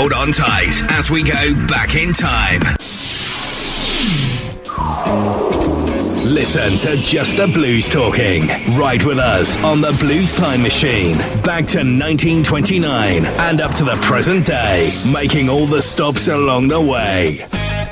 hold on tight as we go back in time. Listen to Just the Blues Talking. Ride with us on the Blues Time Machine. Back to 1929 and up to the present day, making all the stops along the way.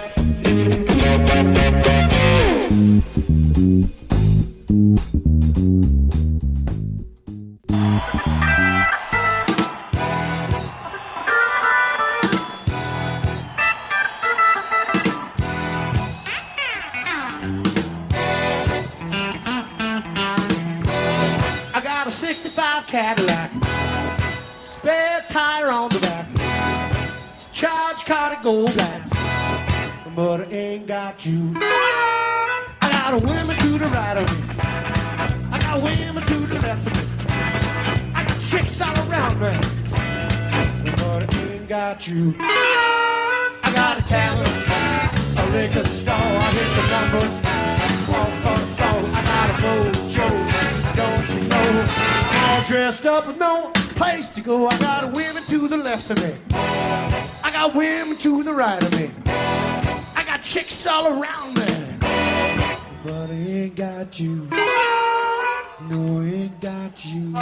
Cadillac, spare tire on the back, charge card of gold lights, but I ain't got you. I got a women to the right of me, I got women to the left of me, I got chicks all around me, but I ain't got you. I got a tavern, a liquor store, I hit the number 144, I got a mojo, don't you know? All dressed up with no place to go. I got women to the left of me, I got women to the right of me, I got chicks all around me, but I ain't got you. No, I ain't got you.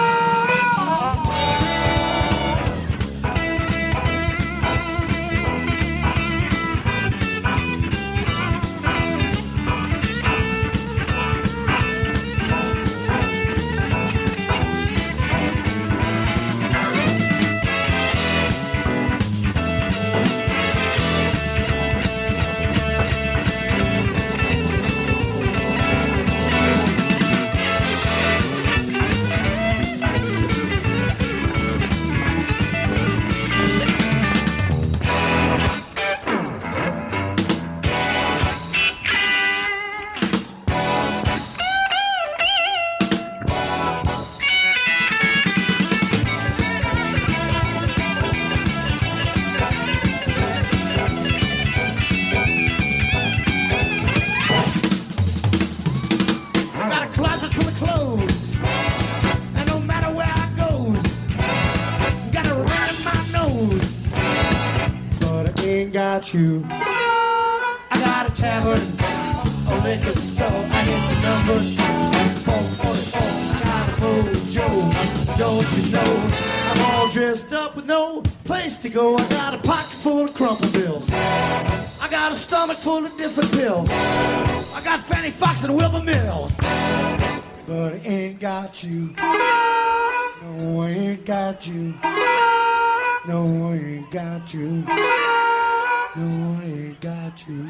You. I got a tavern, a liquor store, I hit the number 444, I got a mojo, don't you know? I'm all dressed up with no place to go. I got a pocket full of crumple bills, I got a stomach full of different pills, I got Fanny Fox and Wilbur Mills, but I ain't got you. No, I ain't got you. No, I ain't got you. No, I ain't got you.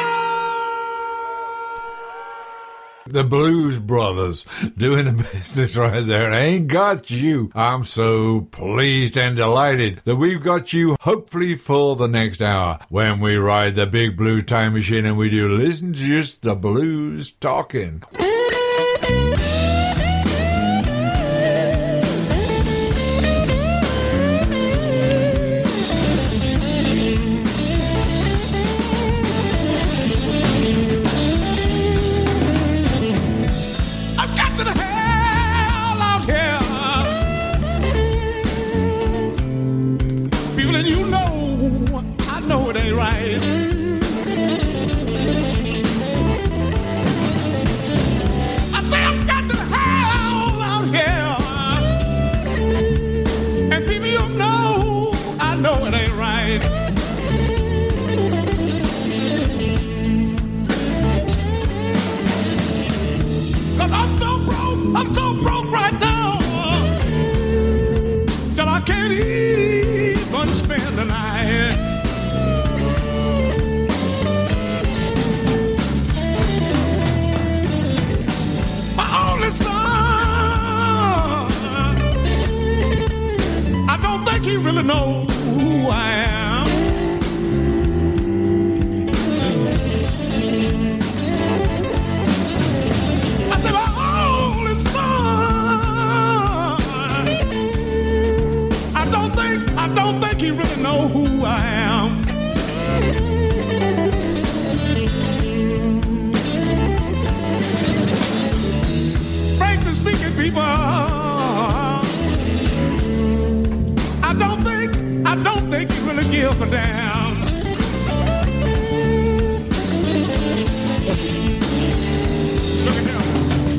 The Blues Brothers doing the business right there. I ain't got you. I'm so pleased and delighted that we've got you, hopefully for the next hour, when we ride the big blue time machine and we do Listen to Just the Blues Talking. Know who I am. I said, my only son. I don't think he really know who I am. Frankly speaking, people, I don't think he really here for down. Look at them.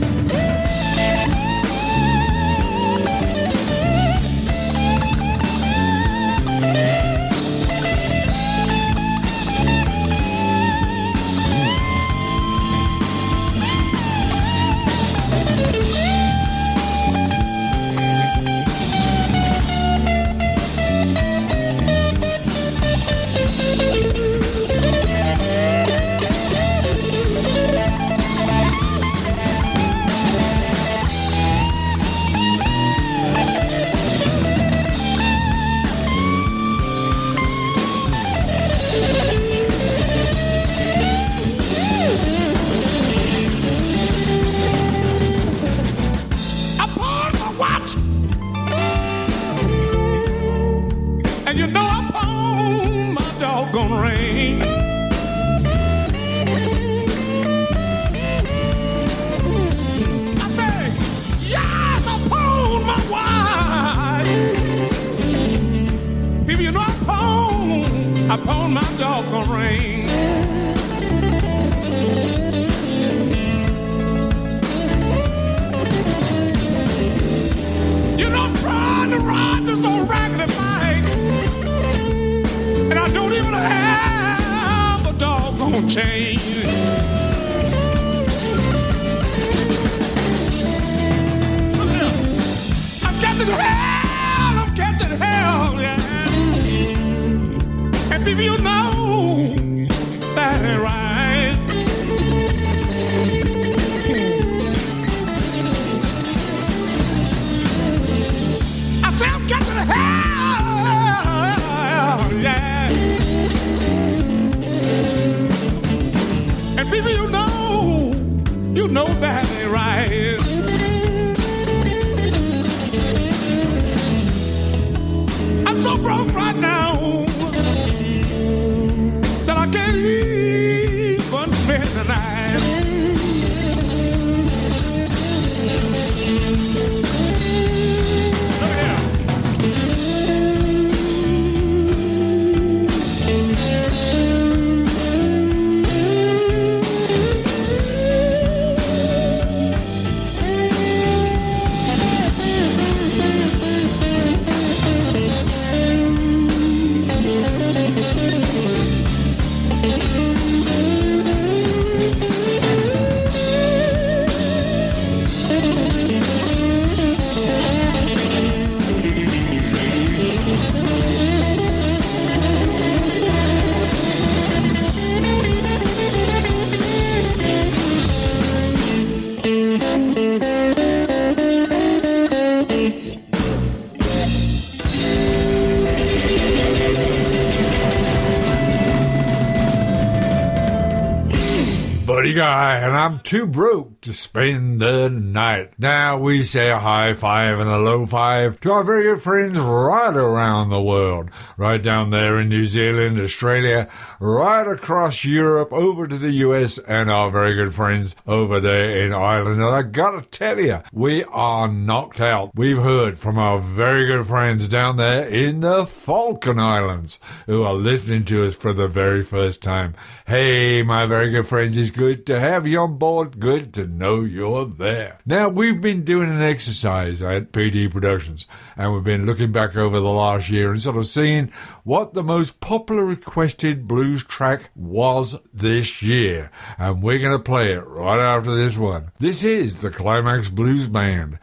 Upon my doggone ring. You know, I'm trying to ride this old raggedy bike, and I don't even have a doggone chain. I'm catching hell, yeah. And baby, you know that ain't right. I say I'm getting to hell, yeah. And baby, you know that ain't right. I'm so broke right now. I can't even spend the night. Look here. Guy, and I'm too broke to spend the night. Now we say a high five and a low five to our very good friends right around the world, right down there in New Zealand, Australia, right across Europe, over to the US, and our very good friends over there in Ireland. And I gotta tell you, we are knocked out. We've heard from our very good friends down there in the Falkland Islands who are listening to us for the very first time. Hey, my very good friends, it's good to have you on board. Good to know you're there. Now, we've been doing an exercise at PD Productions, and we've been looking back over the last year and sort of seeing what the most popular requested blues track was this year. And we're going to play it right after this one. This is the Climax Blues Band.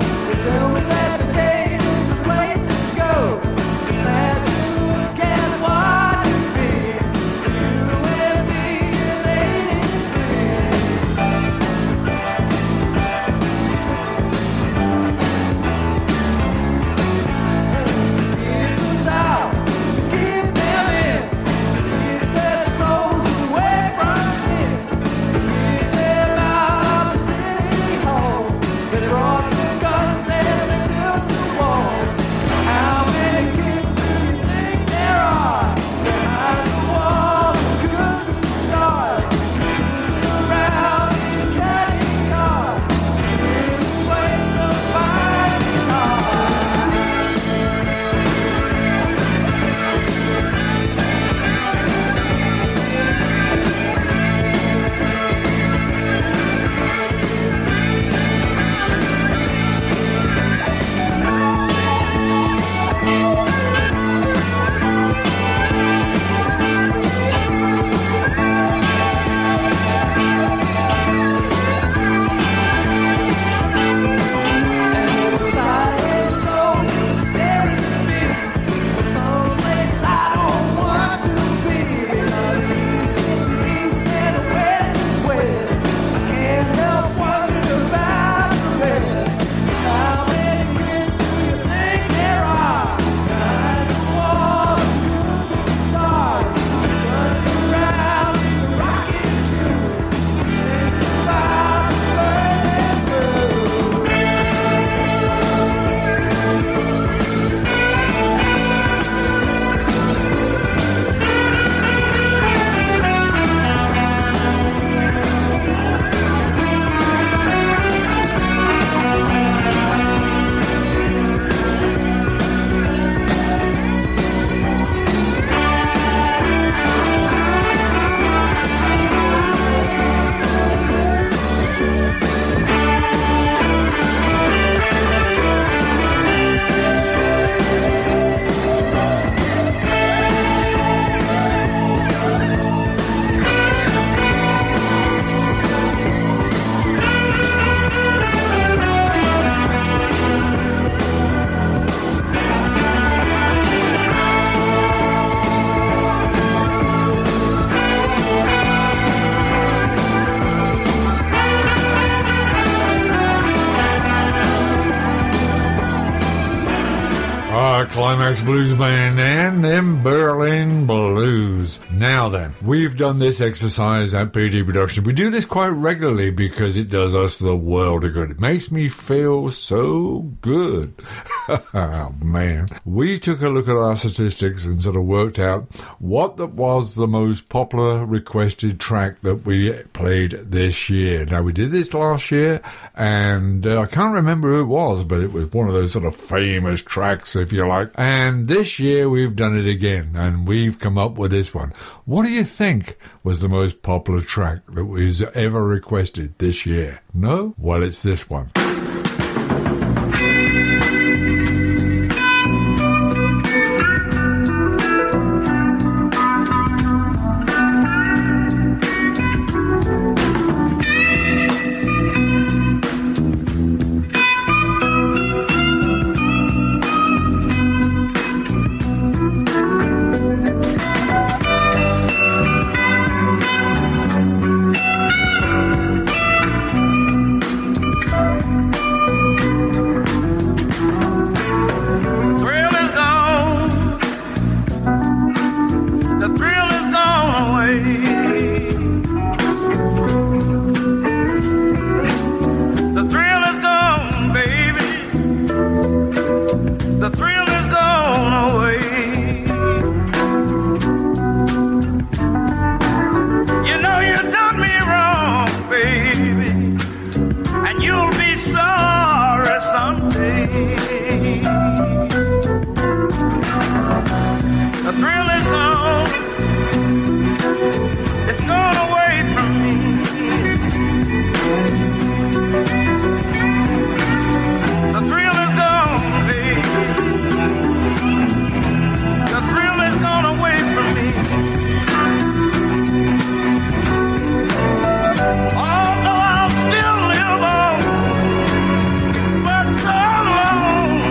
Tell me that the day is the place to go. Just had to get Our Climax Blues Band and them Berlin Blues. Now then, we've done this exercise at PD Production. We do this quite regularly because it does us the world of good. It makes me feel so good. Oh, man. We took a look at our statistics and sort of worked out what was the most popular requested track that we played this year. Now, we did this last year, and I can't remember who it was, but it was one of those sort of famous tracks, if you like. And this year, we've done it again, and we've come up with this one. What do you think was the most popular track that was ever requested this year? No? Well, it's this one. Although I'll still live on, but so long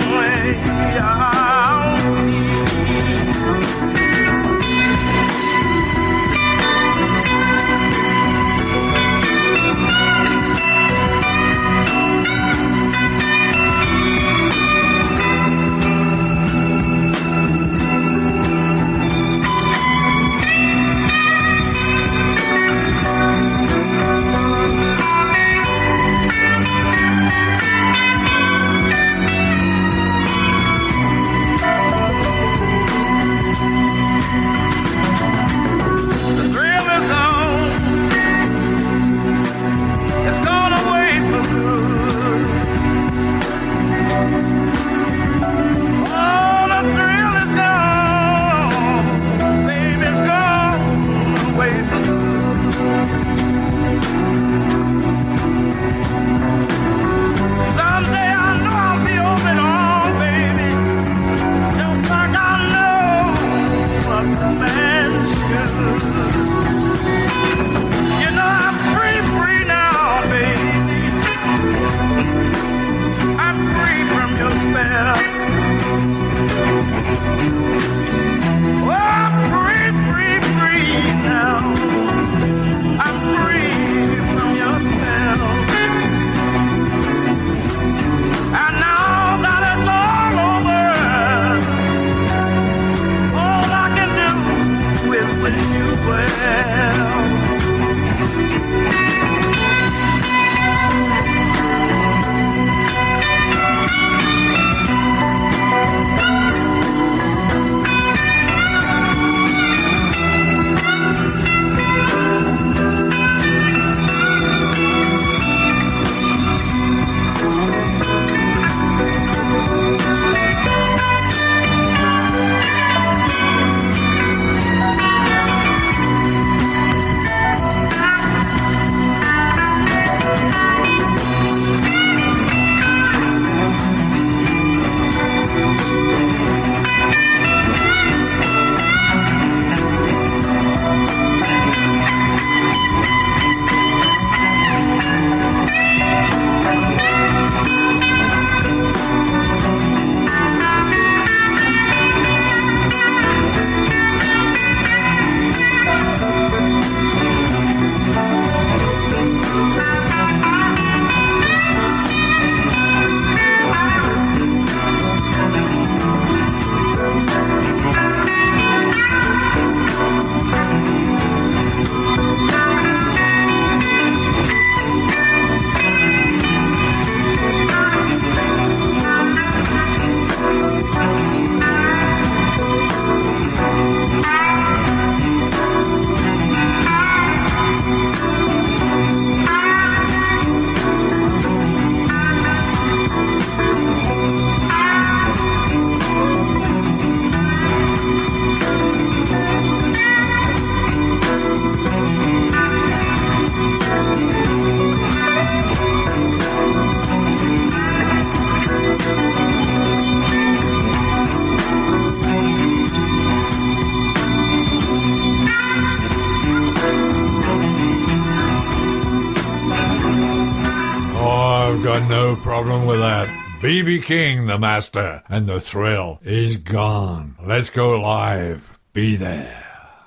that. B.B. King, the master, and the thrill is gone. Let's go live. Be there.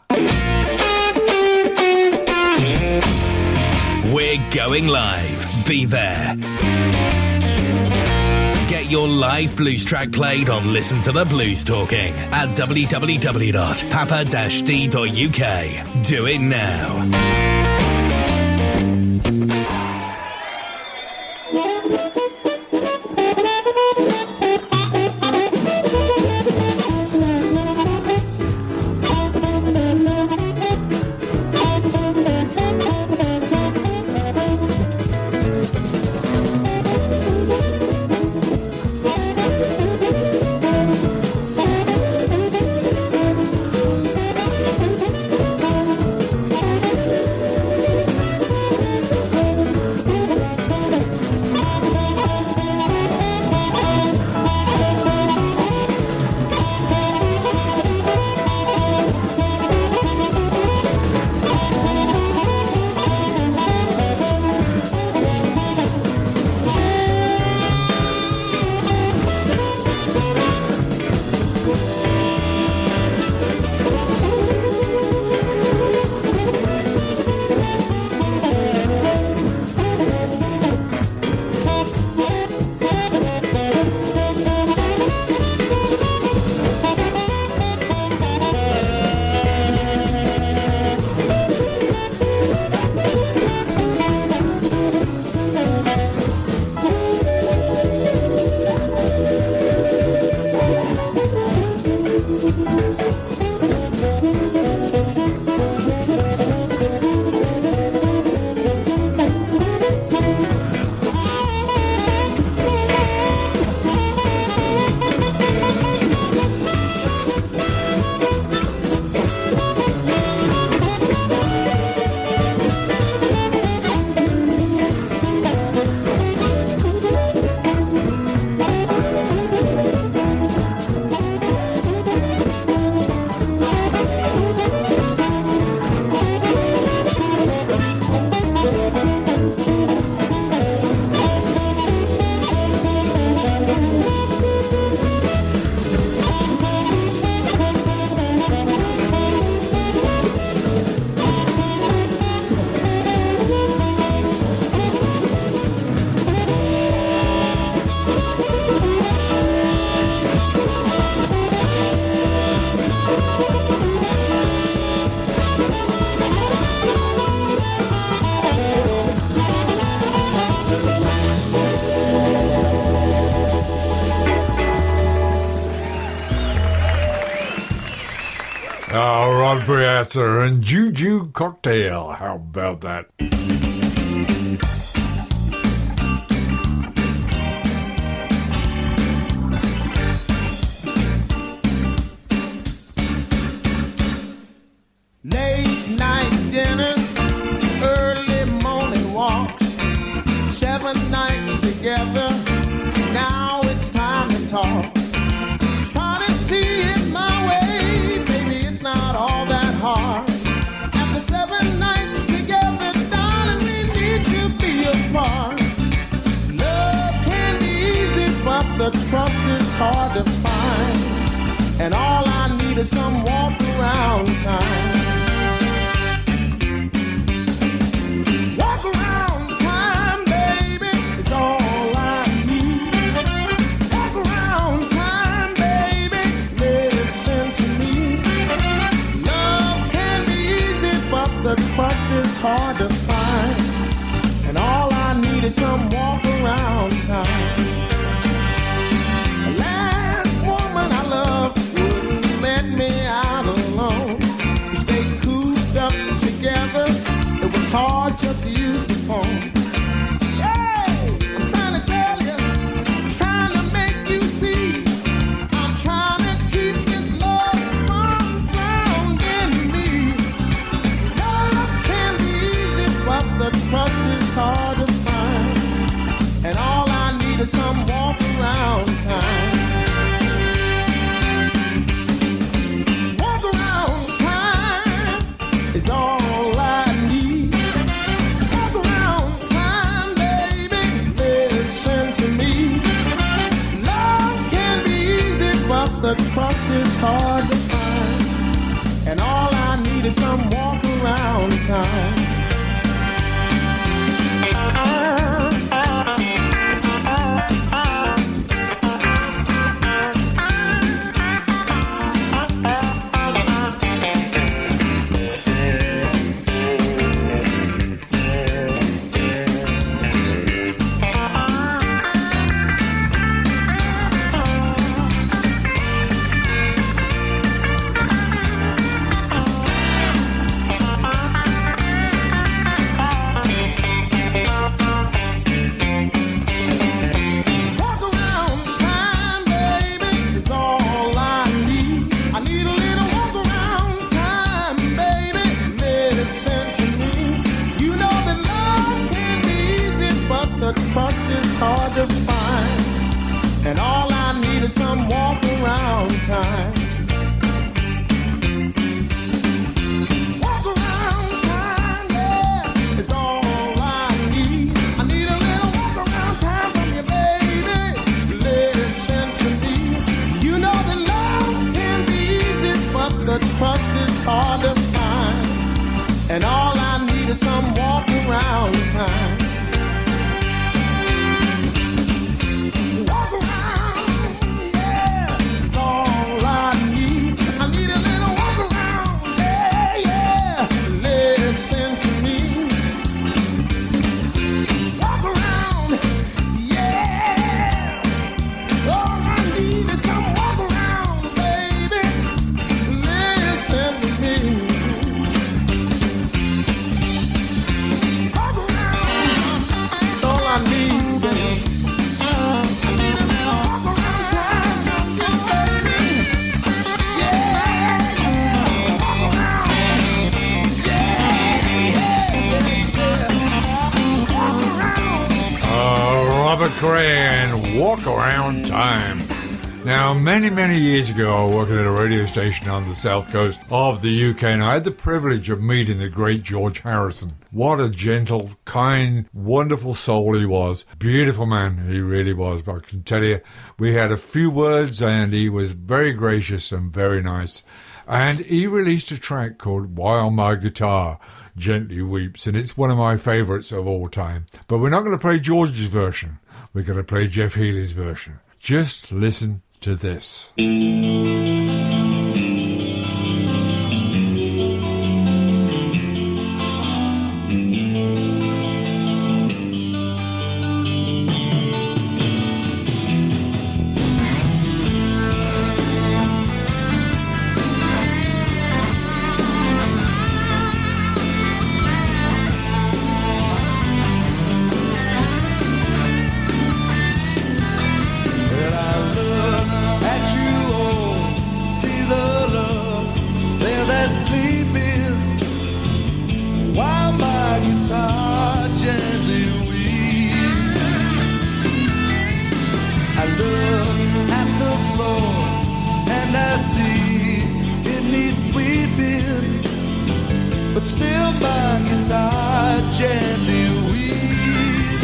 We're going live. Be there. Get your live blues track played on Listen to the Blues Talking at www.papa-d.uk. Do it now. Rod Briazza and Juju Cocktail. How about that? Late night dinners, early morning walks, 7 nights together, now it's time to talk. Try to see it my way, baby, it's not all that hard. After 7 nights together, darling, we need to be apart. Love can be easy, but the trust is hard to find. And all I need is some walk around time. Walk around time, baby, is all I need. Walk around time, baby, medicine to me. Love can be easy, but the trust is hard to find. And all I need is some walk around time. The last woman I loved wouldn't let me out alone. We stayed cooped up together. It was hard just to use the phone. Hey, I'm trying to tell you, I'm trying to make you see. I'm trying to keep this love from drowning me. Love can be easy, but the trust is hard to find. And all I need is the trust is hard to find. And all I need is some walk around time. And all I need is some walk around time. Walk around time, yeah, is all I need. I need a little walk around time from you, baby. Listen to me. You know that love can be easy, but the trust is hard to find. And all I need is some walk around time. Robert Cray and Walk Around Time. Now, many years ago, I was working at a radio station on the south coast of the UK, and I had the privilege of meeting the great George Harrison. What a gentle, kind, wonderful soul he was. Beautiful man, he really was. But I can tell you, we had a few words, and he was very gracious and very nice. And he released a track called While My Guitar Gently Weeps, and it's one of my favourites of all time. But we're not going to play George's version. We're going to play Jeff Healey's version. Just listen to this. But still my guitar gently weeps.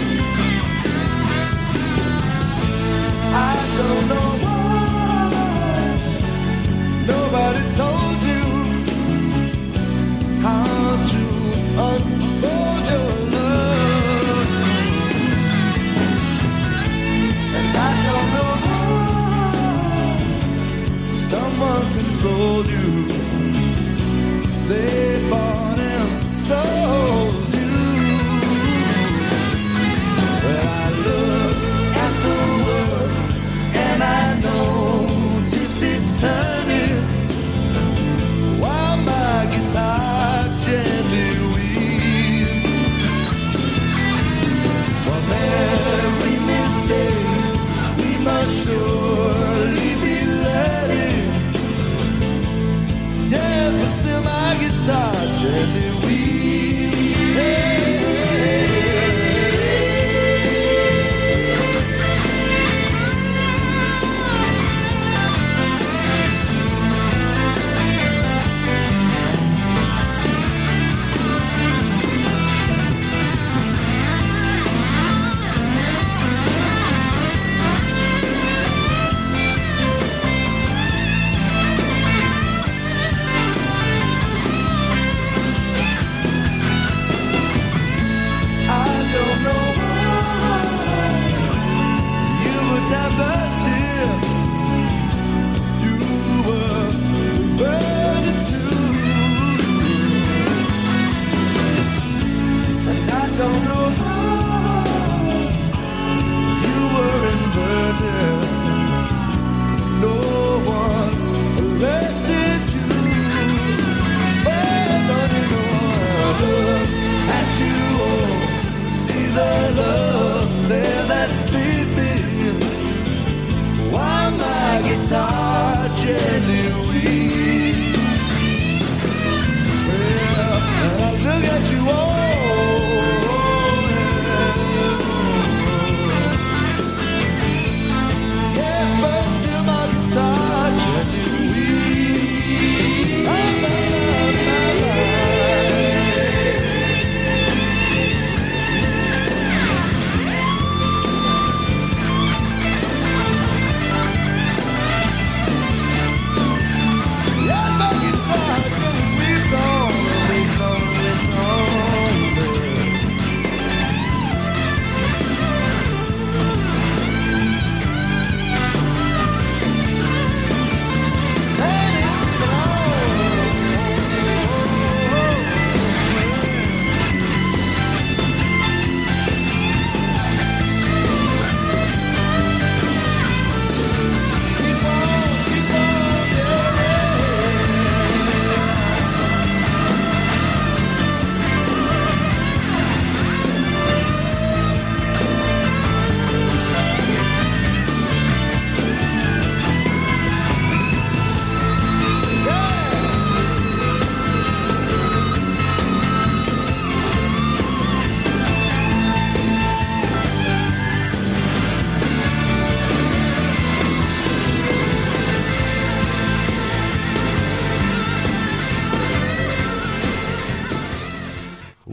I don't know why nobody told you how to unfold your love, and I don't know how someone controlled you. They bought him, sold you. Well, I look at the world and I notice it's turning while my guitar gently weeps. From every mistake we must surely be learning.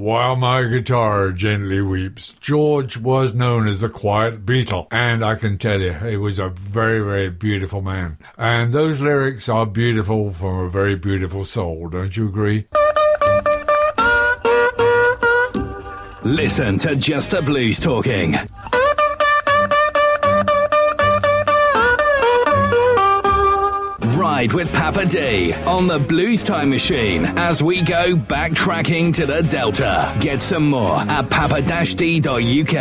while my guitar gently weeps. George was known as the Quiet Beatle, and I can tell you, he was a very, very beautiful man. And those lyrics are beautiful from a very beautiful soul, don't you agree? Listen to Just the Blues Talking. Ride with Papa D on the Blues Time Machine as we go backtracking to the Delta. Get some more at papa-d.uk.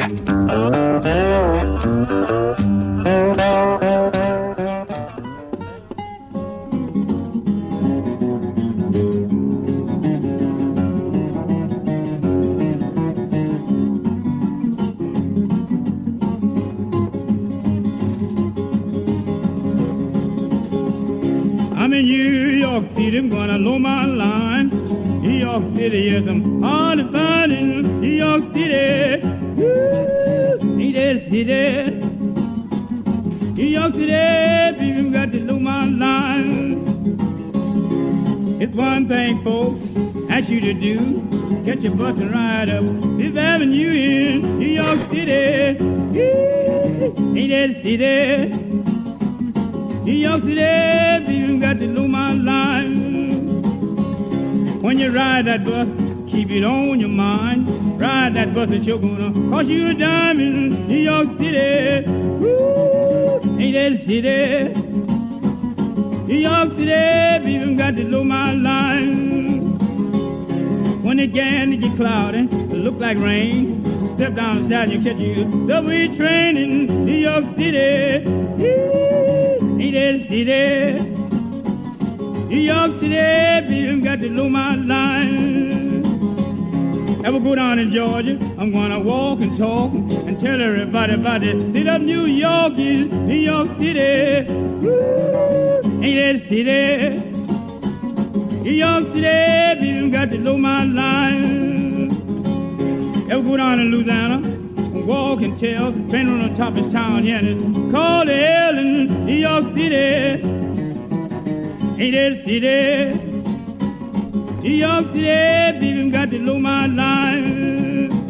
I'm in New York City, I'm gonna low my line. New York City, yes, I'm hard to find in New York City. Woo, ain't that city? New York City, people got to know my line. It's one thing, folks, ask you to do. Get your bus and ride up Fifth Avenue in New York City. Woo, ain't that city? New York City, people got to know my line. When you ride that bus, keep it on your mind. Ride that bus and you're gonna cost you a dime in New York City. Woo, ain't that city? New York City, people got to know my line. When it began to get cloudy, it look like rain. Step down the side, you catch your subway train in New York City. Ain't that city? New York City, people got to know my line. Ever go down in Georgia, I'm gonna walk and talk and tell everybody about the city of New York is New York City. Woo, ain't that city? New York City, people got to know my line. Ever go down in Louisiana? Walk and tell, train on the top of this town, yeah, and it's called hell in New York City. Ain't that city? New York City, people got to know my line.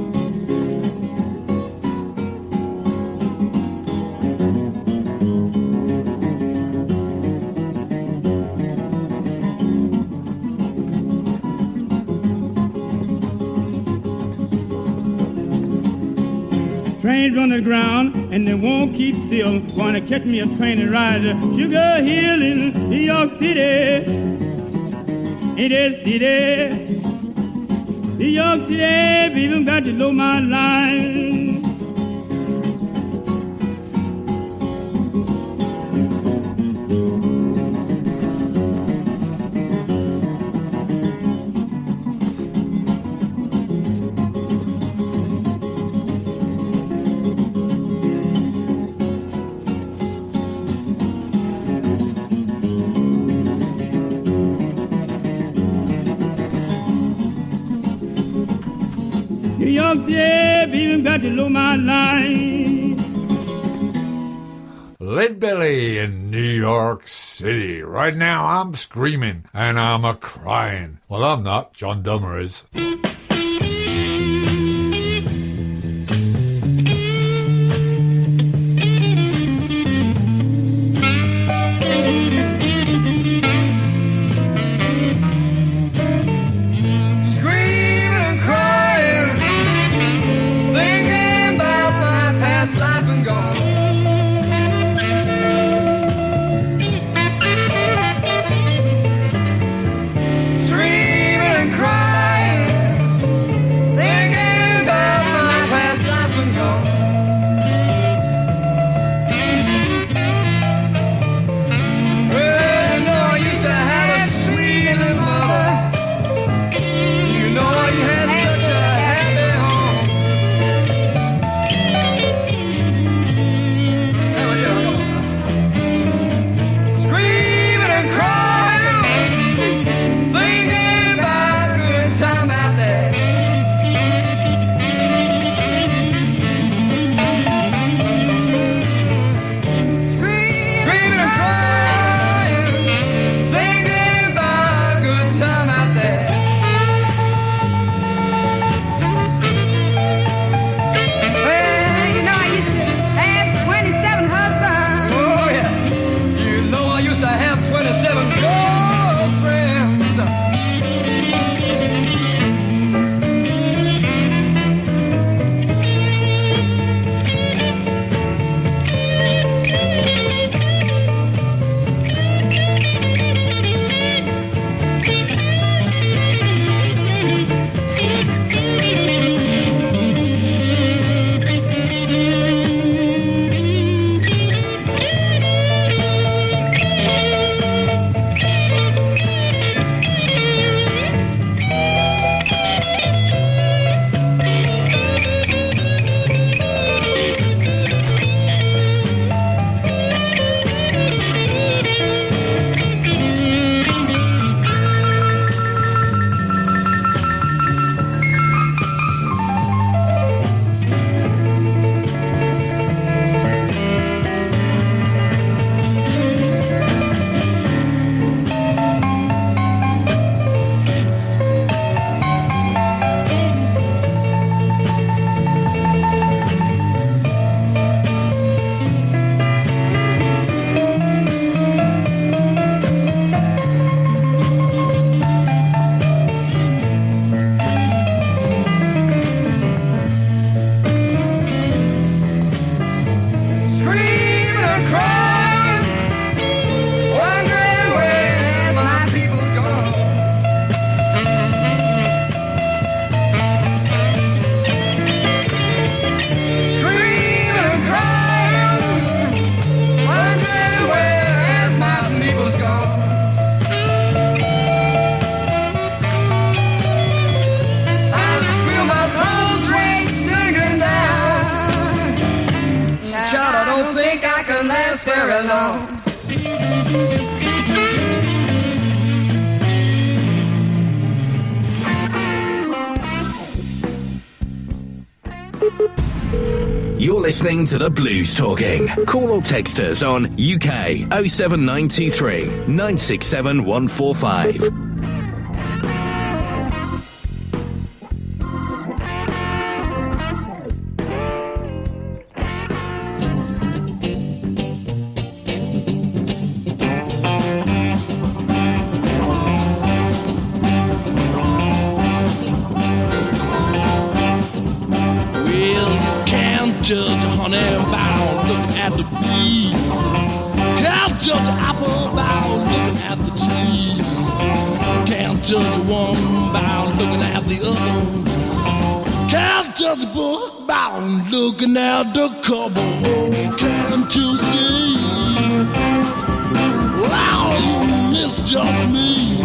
Trains run the ground and they won't keep still. Gonna catch me a train and ride to Sugar Hill in New York City. Ain't that city? New York City, people got to know my line. New York City, people got to know my line. Lead Belly in New York City. Right now I'm screaming and I'm a-crying. Well, I'm not. John Dummer is. Screaming and crying listening to the Blues Talking. Call or text us on UK 07923 967 145. Judge a honey bound looking at the bee. Can't judge an apple bound looking at the tree. Can't judge a woman bound looking at the other. Can't judge a book bound looking at the cover. Oh, can't you see? Wow, you misjudge me.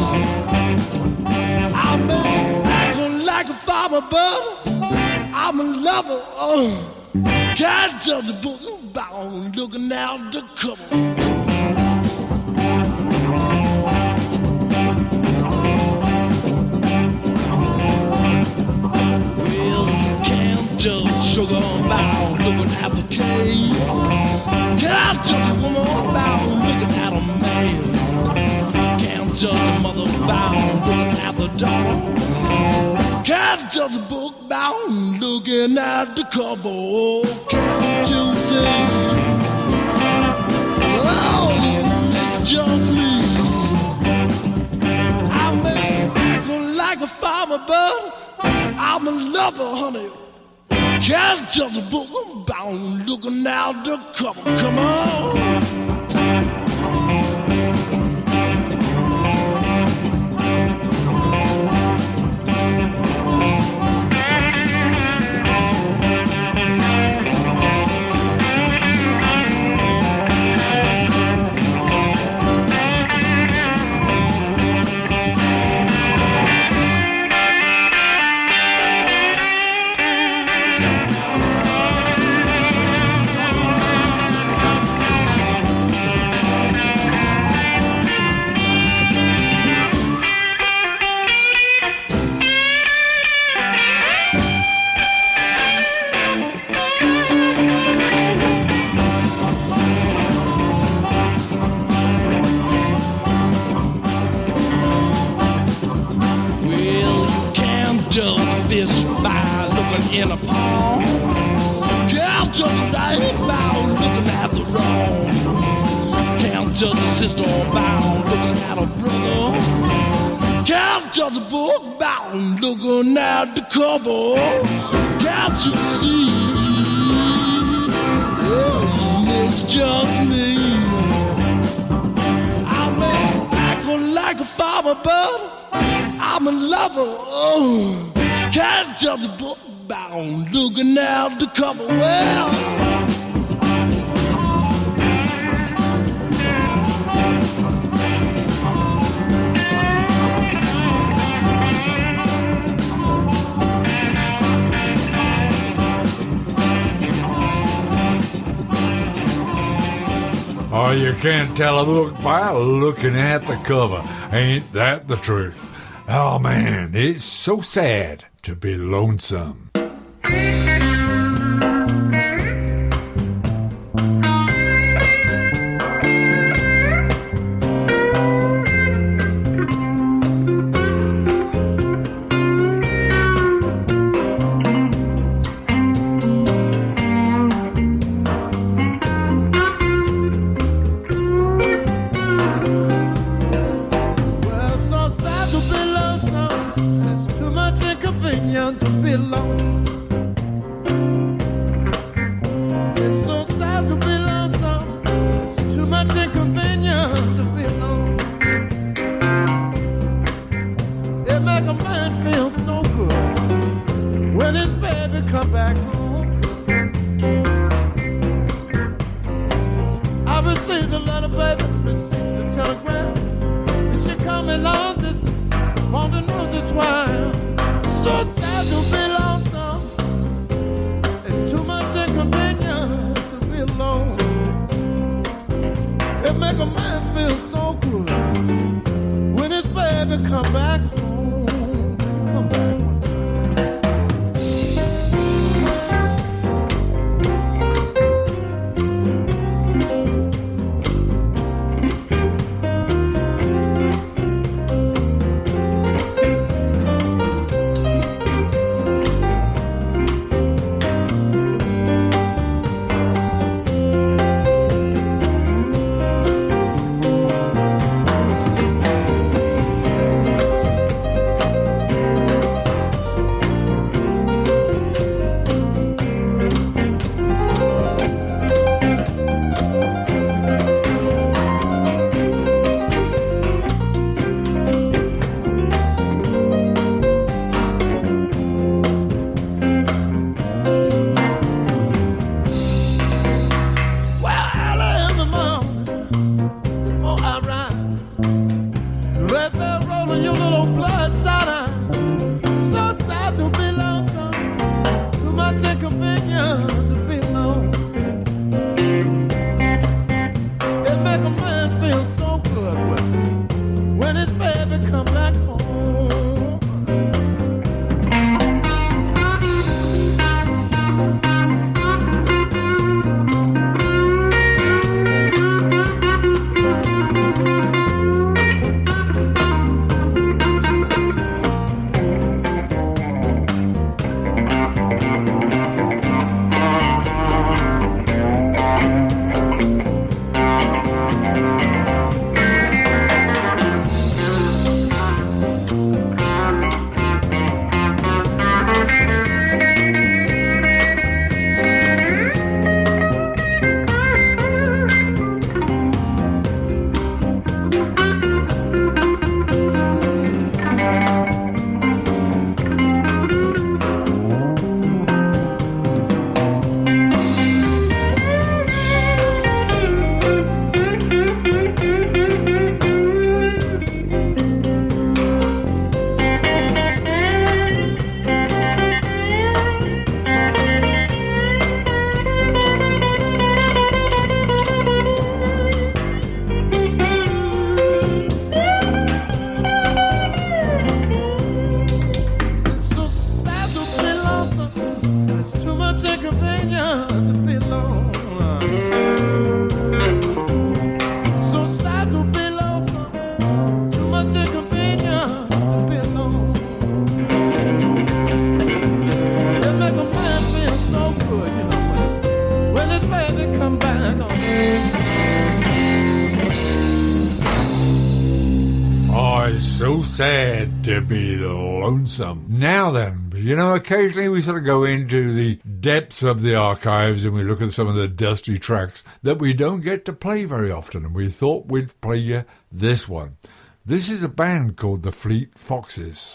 I'm acting like a farmer, but I'm a lover. Oh. Can't judge a book bound looking out the cover. Well, you can't judge sugar bound looking at the cake. Can't judge a woman bound looking at a man. Can't judge a mother bound looking at the daughter. Can't judge a book bound looking at the cover. Oh, can't you see? Oh, you misjudge me. I'm acting like a farmer, but I'm a lover, honey. Can't judge a book bound looking at the cover. Come on. In a pond, can't judge a right bound looking at the wrong. Can't judge a sister bound looking at a brother. Can't judge a book bound looking at the cover. Can't you see? Oh, you misjudge me. I'm acting like a farmer, but I'm a lover. Oh, can't judge a book bound looking at the cover. Well, oh, you can't tell a book by looking at the cover. Ain't that the truth? Oh man, it's so sad to be lonesome. To be alone. in your little bloodshot eyes. So sad to be lonesome, too much inconvenience to be alone. It make a man feel so good when his baby come back home. So sad to be lonesome. Now then, you know, occasionally we sort of go into the depths of the archives and we look at some of the dusty tracks that we don't get to play very often, and we thought we'd play you this one. This is a band called the Fleet Foxes.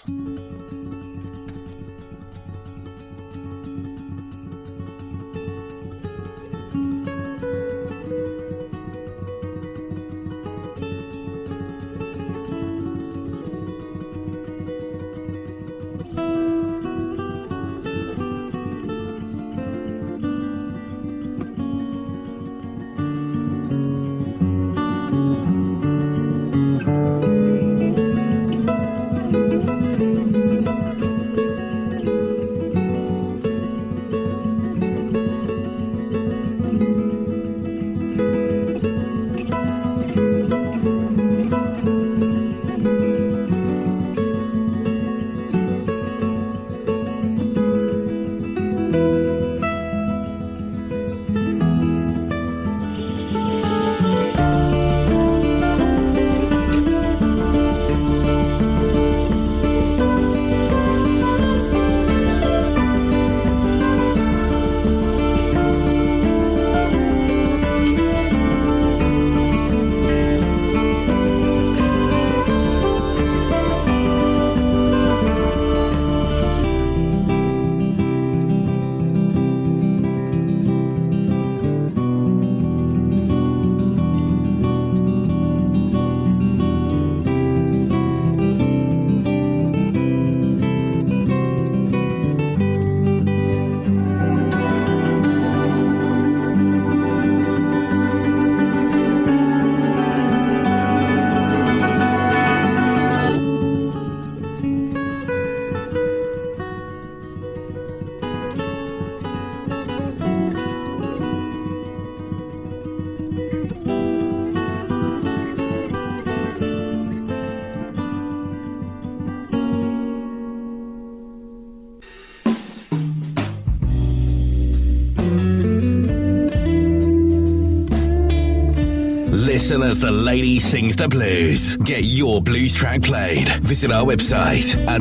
Listen as the lady sings the blues. Get your blues track played. Visit our website at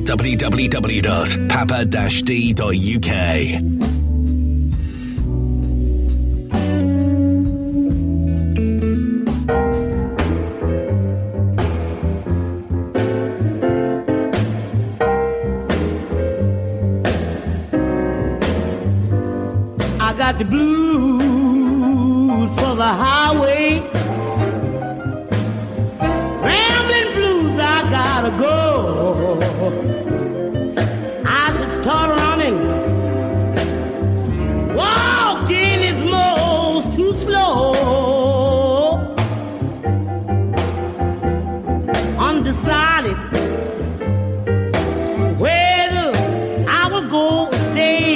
www.papa-d.uk. I got the blues for the highway. Rambling blues, I gotta go. start running. Walking is most too slow. Undecided whether I will go or stay.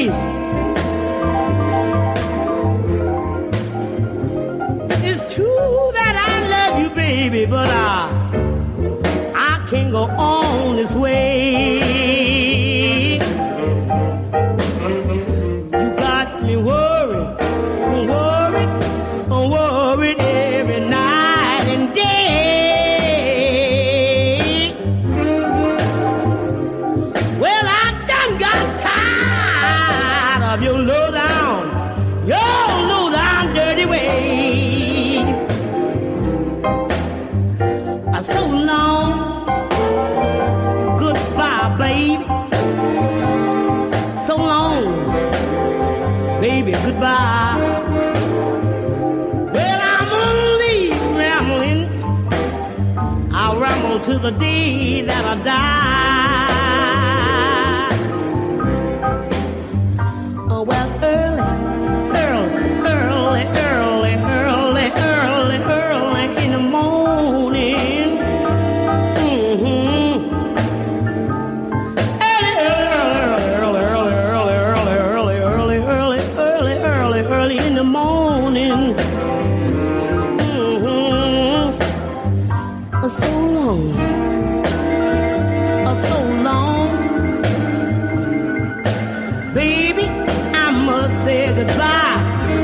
It's true that I love you, baby, but I can't go on this way. You got me worried, worried, worried every night and day. Well, I done got tired of your low down dirty ways. So long, goodbye, baby. So long, baby, goodbye. Well, I'm gonna leave rambling. I'll ramble to the day that I die. Oh, well, early in the morning. Early in the morning. So long, baby, I must say goodbye.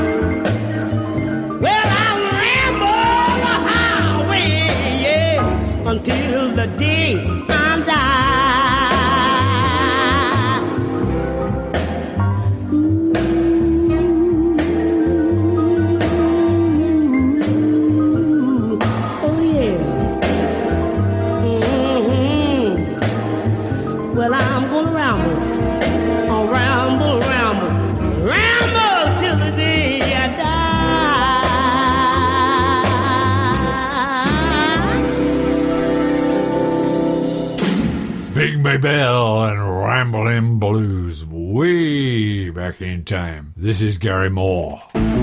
Well, I'll ramble the highway, yeah, until the day I die. Well, I'm gonna ramble till the day I die. Big Maybell and Ramblin' Blues, way back in time. This is Gary Moore.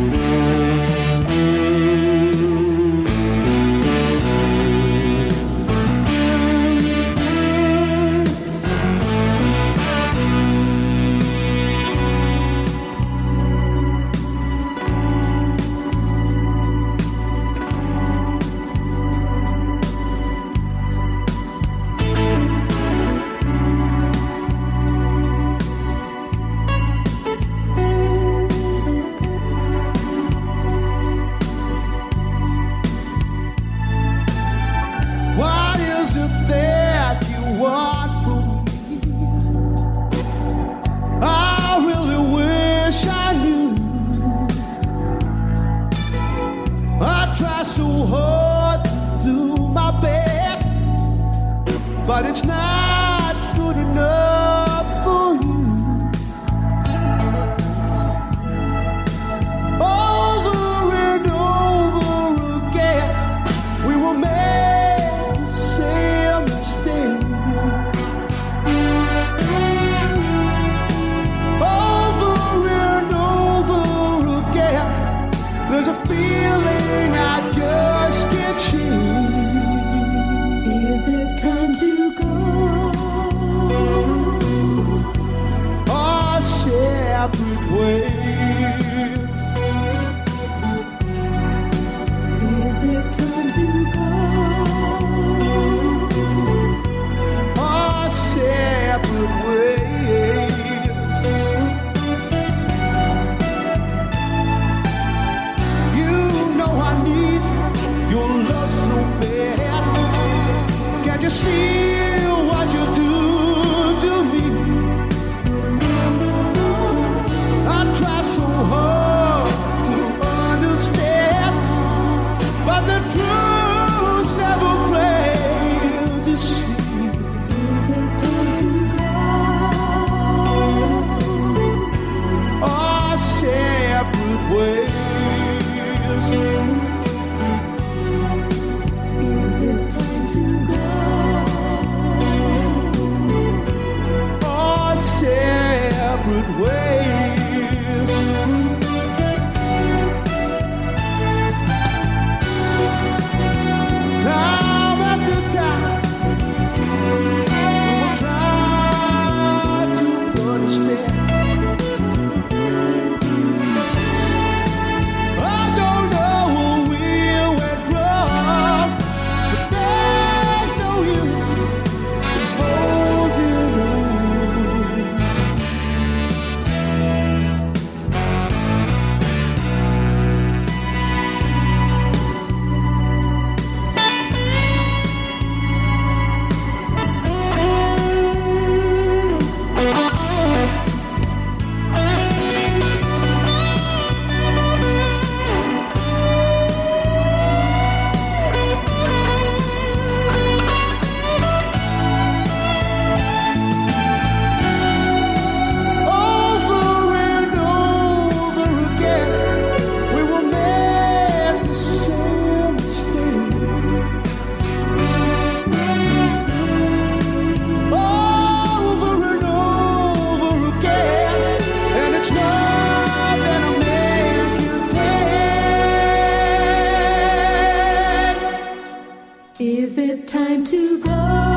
But it's not good enough for you. Over and over again, we were made the same mistakes. Over and over again, there's a feeling I just can't shake. Is it time to go? Our separate ways. Is it time to go? Our separate ways. You know I need your love so bad. Can't you see what you do to me? I try Is it time to go?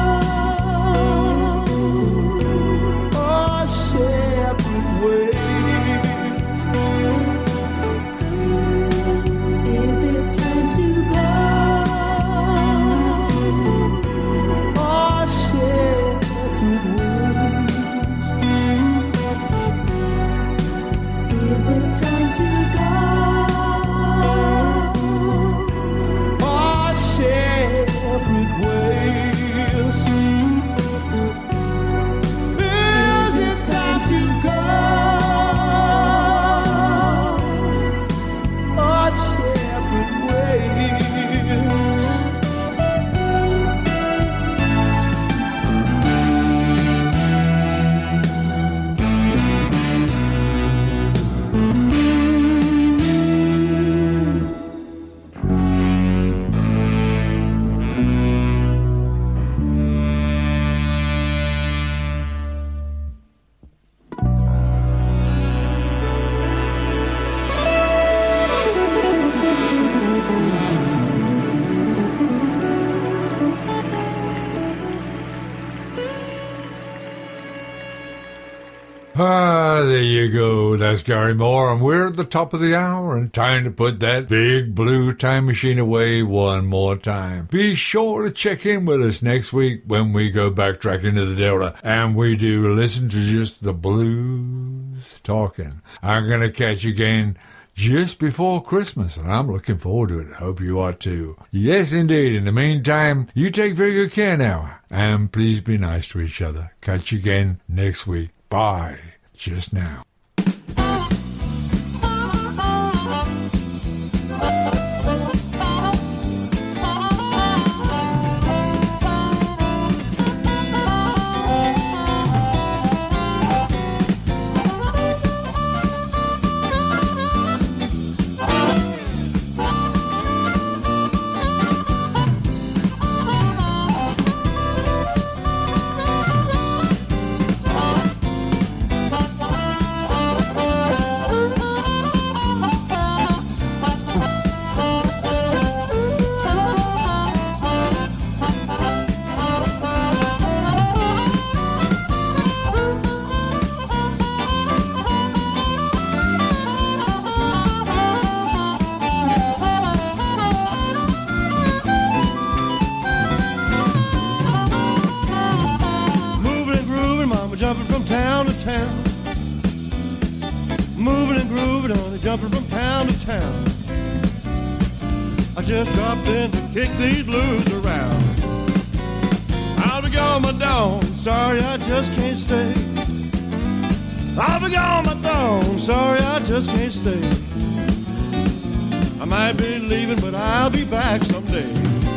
Our separate ways. Is it time to go? Our separate ways. Is it time to go? Our separate ways. Is it time to go? Our separate ways. Ah, there you go. That's Gary Moore, and we're at the top of the hour, and time to put that big blue time machine away one more time. Be sure to check in with us next week when we go backtracking to the Delta, and we do listen to just the blues talking. I'm going to catch you again just before Christmas, and I'm looking forward to it. Hope you are too. Yes, indeed. In the meantime, you take very good care now, and please be nice to each other. Catch you again next week. Bye. Just now. Jumping from town to town, moving and grooving on it, jumping from town to town. I just dropped in to kick these blues around. I'll be gone, my dawn, sorry I just can't stay. I'll be gone, my dawn, sorry I just can't stay. I might be leaving, but I'll be back someday.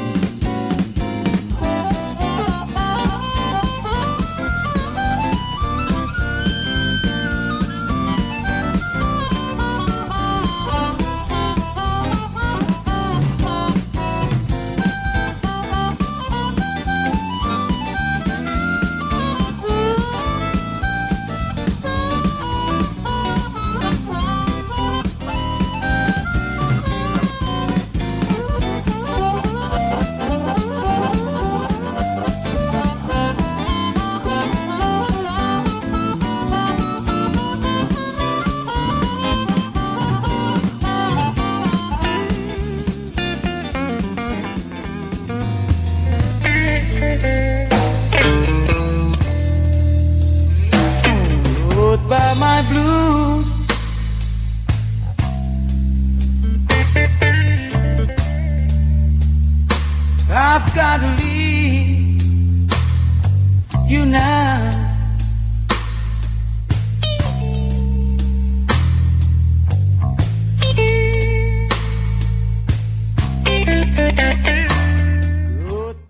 Goodbye, my blues. I've got to leave you now.